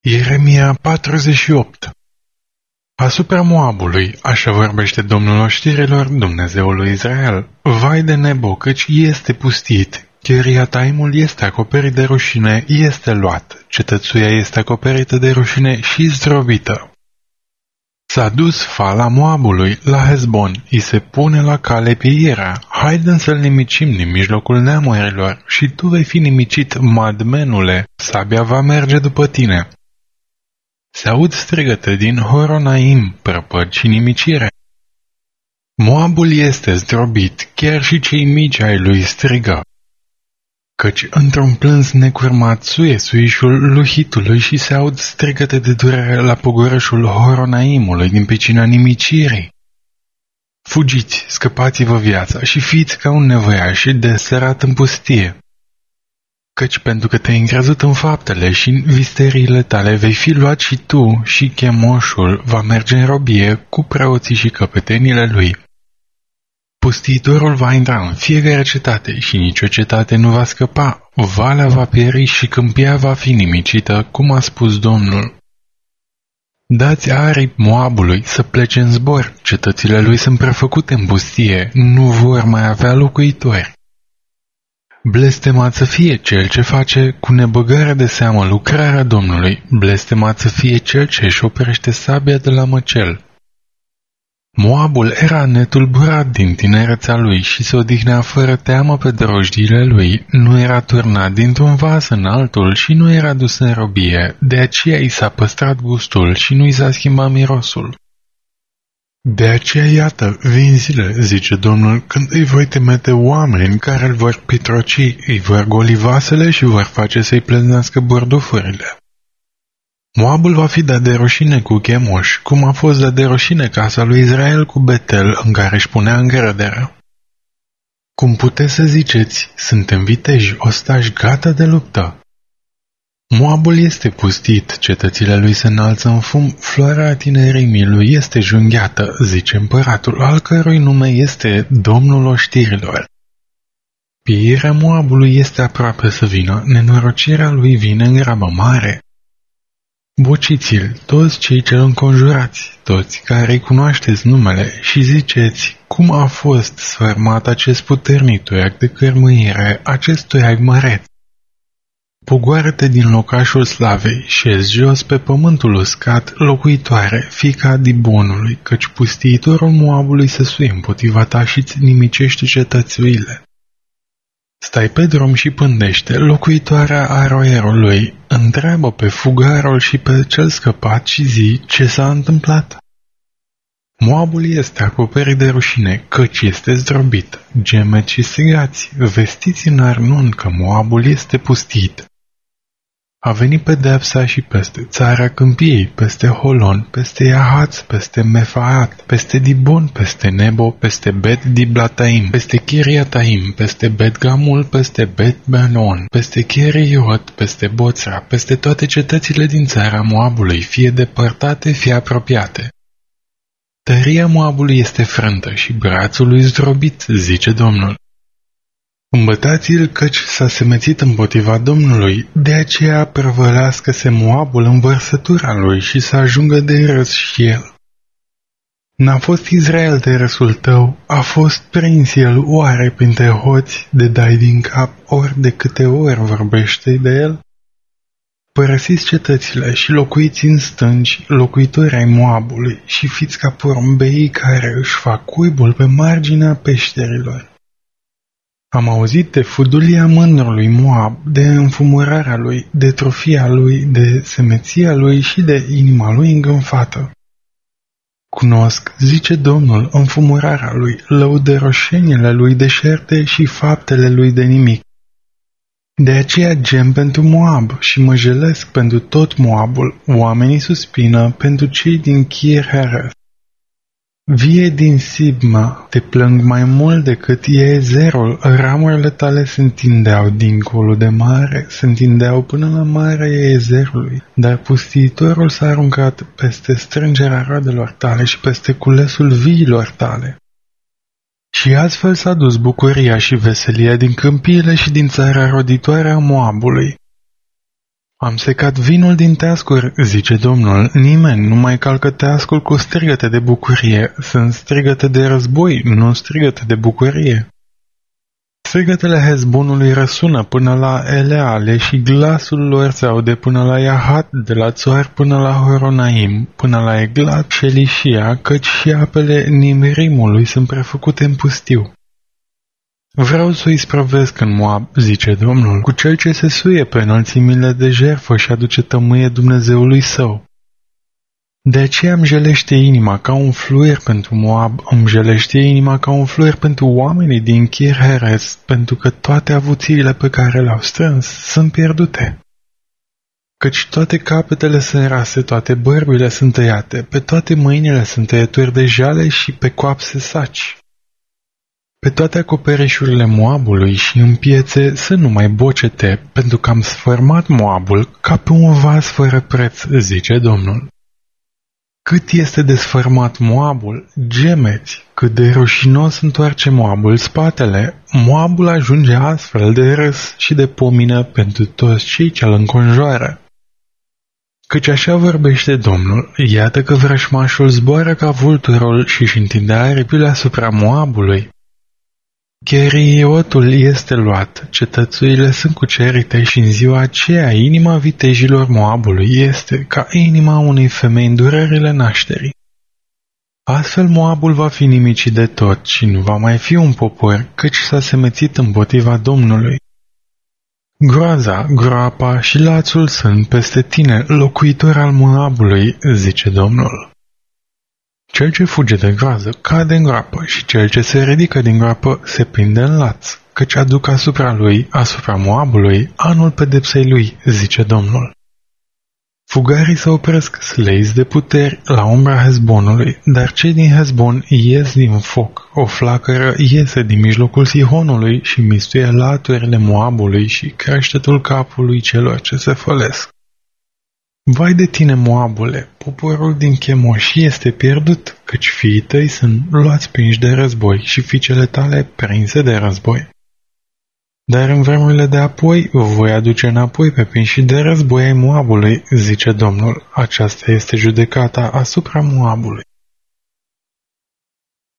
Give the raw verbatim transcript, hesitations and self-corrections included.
Ieremia patruzeci și opt. Asupra Moabului, așa vorbește Domnul oștirilor, Dumnezeul lui Israel. Vai de Nebo, căci este pustit, Chiriataimul este acoperit de rușine, este luat, cetățuia este acoperită de rușine și zdrobită. S-a dus fala Moabului la Hezbon, îi se pune la cale pieirea, haidem să-l nimicim din mijlocul neamurilor, și tu vei fi nimicit, Madmenule, sabia va merge după tine. Se aud strigăte din Horonaim, prăpăd și nimicire. Moabul este zdrobit, chiar și cei mici ai lui strigă. Căci într-un plâns necurmat suie suișul luhitului și se aud strigăte de durere la pogorășul Horonaimului din pecina nimicirii. Fugiți, scăpați-vă viața și fiți ca un nevoiaș deserat în pustie. Căci pentru că te-ai încrezut în faptele și în visteriile tale vei fi luat și tu, și Chemoșul va merge în robie cu preoții și căpetenile lui. Pustiitorul va intra în fiecare cetate și nicio cetate nu va scăpa, valea va pieri și câmpia va fi nimicită, cum a spus Domnul. Dați aripi Moabului să plece în zbor, cetățile lui sunt prefăcute în pustie, nu vor mai avea locuitori. Blestemat să fie cel ce face cu nebăgare de seamă lucrarea Domnului, blestemat să fie cel ce își oprește sabia de la măcel. Moabul era netulburat din tinerețea lui și se odihnea fără teamă pe drojdiile lui, nu era turnat dintr-un vas în altul și nu era dus în robie, de aceea i s-a păstrat gustul și nu i s-a schimbat mirosul. De aceea, iată, vin zile, zice Domnul, când îi voi temete oameni care îl vor pitroci, îi vor goli vasele și vor face să-i pleznească bordufurile. Moabul va fi dat de rușine cu Chemoș, cum a fost dat de rușine casa lui Israel cu Betel, în care își punea încrederea. Cum puteți să ziceți, suntem viteji, ostași gata de luptă. Moabul este pustit, cetățile lui se înalță în fum, floarea tinerimii lui este junghiată, zice împăratul, al cărui nume este Domnul oștirilor. Pieirea Moabului este aproape să vină, nenorocirea lui vine în grabă mare. Bociți-l, toți cei ce îl înconjurați, toți care îi cunoașteți numele, și ziceți, cum a fost sfărmat acest puternic toiac de cărmâire, acest toiac măreț. Pogoară-te din locașul slavei, șezi jos pe pământul uscat, locuitoare, fiica Dibonului, căci pustiitorul Moabului se suie împotriva ta și îți nimicește cetățuile. Stai pe drum și pândește, locuitoarea Aroerului, întreabă pe fugarul și pe cel scăpat și zi ce s-a întâmplat. Moabul este acoperit de rușine, căci este zdrobit, gemeți și strigați, vestiți în Arnon că Moabul este pustit. A venit pedepsa și peste țara câmpiei, peste Holon, peste Iahaț, peste Mefaat, peste Dibon, peste Nebo, peste Bet Diblataim, peste Chiriataim, peste Bet Gamul, peste Bet Benon, peste Cheriot, peste Boțra, peste toate cetățile din țara Moabului, fie depărtate, fie apropiate. Tăria Moabului este frântă și brațul lui zdrobit, zice Domnul. Îmbătați-l căci s-a semețit împotriva Domnului, de aceea prăvălească-se Moabul în vărsătura lui și să ajungă de râs și el. N-a fost Israel de râsul tău, a fost prins el oare printre hoți de dai din cap, ori de câte ori vorbește de el? Părăsiți cetățile și locuiți în stânci, locuitori ai Moabului, și fiți ca porumbeii care își fac cuibul pe marginea peșterilor. Am auzit de fudulia mândrului Moab, de înfumurarea lui, de trofia lui, de semeția lui și de inima lui îngânfată. Cunosc, zice Domnul, înfumurarea lui, lăudă roșenile lui deșerte și faptele lui de nimic. De aceea gem pentru Moab și mă jelesc pentru tot Moabul, oamenii suspină pentru cei din Chir-Heres. Vie din Sibma, te plâng mai mult decât Iezerul, ramurile tale se întindeau dincolo de mare, se întindeau până la marea Iezerului, dar pustiitorul s-a aruncat peste strângerea roadelor tale și peste culesul viilor tale. Și astfel s-a dus bucuria și veselia din câmpiile și din țara roditoare a Moabului. Am secat vinul din teascuri, zice Domnul, nimeni nu mai calcă teascul cu strigăte de bucurie, sunt strigăte de război, nu strigăte de bucurie. Strigătele Hezbonului răsună până la Eleale și glasul lor se aude până la Iahat, de la Țoar până la Horonaim, până la Eglat și Elishia, căci și apele Nimrimului sunt prefăcute în pustiu. Vreau să-i sprăvesc în Moab, zice Domnul, cu cel ce se suie pe înălțimile de jertfă și aduce tămâie Dumnezeului său. De aceea îmi jelește inima ca un fluier pentru Moab, îmi jelește inima ca un fluier pentru oamenii din Kir Heres, pentru că toate avuțiile pe care le-au strâns sunt pierdute. Căci toate capetele sunt rase, toate bărbile sunt tăiate, pe toate mâinile sunt tăieturi de jale și pe coapse saci. Pe toate acoperișurile Moabului și în piețe să nu mai bocete, pentru că am sfărmat Moabul ca pe un vas fără preț, zice Domnul. Cât este de sfărmat Moabul, gemeți, cât de rușinos întoarce Moabul spatele, Moabul ajunge astfel de râs și de pomină pentru toți cei ce îl înconjoară. Căci așa vorbește Domnul, iată că vrășmașul zboară ca vulturul și își întinde aripile asupra Moabului. Cheriotul este luat, cetățuile sunt cucerite și în ziua aceea inima vitejilor Moabului este ca inima unei femei în durerile nașterii. Astfel Moabul va fi nimicit de tot și nu va mai fi un popor, căci s-a semețit împotriva Domnului. Groaza, groapa și lațul sunt peste tine, locuitor al Moabului, zice Domnul. Cel ce fuge de groază cade în groapă și cel ce se ridică din groapă se prinde în laț, căci aduc asupra lui, asupra Moabului, anul pedepsei lui, zice Domnul. Fugarii se opresc sleiți de puteri la umbra Hezbonului, dar cei din Hezbon ies din foc, o flacără iese din mijlocul Sihonului și mistuie laturile Moabului și creștetul capului celor ce se fălesc. Vai de tine, Moabule, poporul din Chemoș este pierdut, căci fiii tăi sunt luați prinși de război și fiicele tale prinse de război. Dar în vremurile de apoi voi aduce înapoi pe prinși de război ai Moabului, zice Domnul, aceasta este judecata asupra Moabului.